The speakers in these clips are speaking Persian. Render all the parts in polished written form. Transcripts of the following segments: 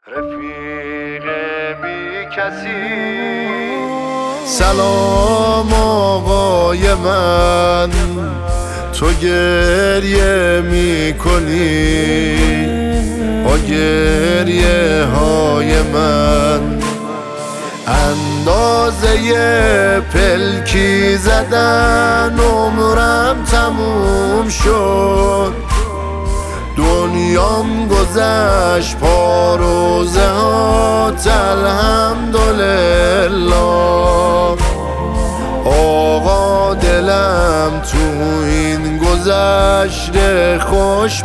رفیق بی کسی. سلام آقای من، تو گریه می کنی با گریه های من. اندازه پلکی زدن عمرم تموم شد. دنیام گذشت پاروزه هات الحمدلله. آقا دلم تو این گذشته خوش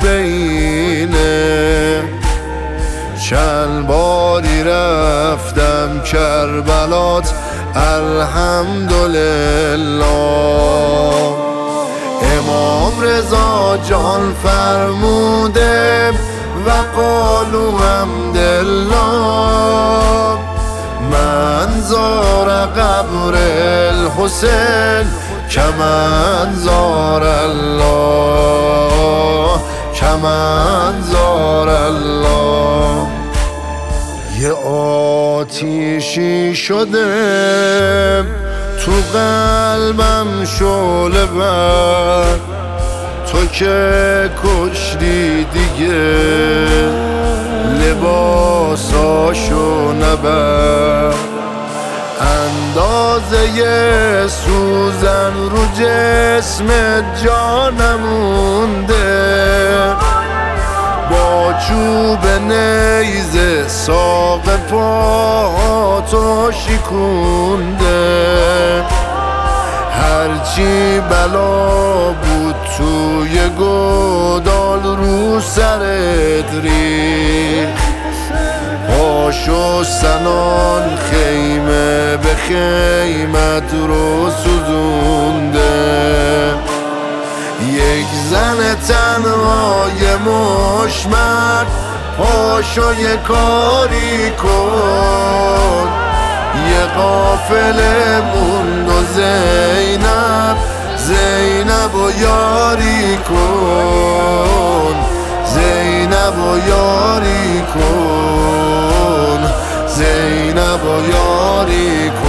بینه. چند باری رفتم کربلات الحمدلله. امام رضا جان فرموده و قالوا حمدالله. من زار قبر الحسین کمن زار الله، کمن زار الله. یه آتیشی شده تو قلبم شعله ور، تو که کشتی دیگه لباساشو نبر. اندازه سوزن رو جسم جا نمونده. با چوب نیزه ساق پاتو شکونده. هرچی بلا بود توی گودال رو سرت ریخت. پاشو سنان خیمه به خیمت رو سوزونده. یک زن تنهای مشمر پاشو یه کاری کن. یه قافله موند و زینب و یاری کن. زینب و یاری کن، زینب و یاری کن.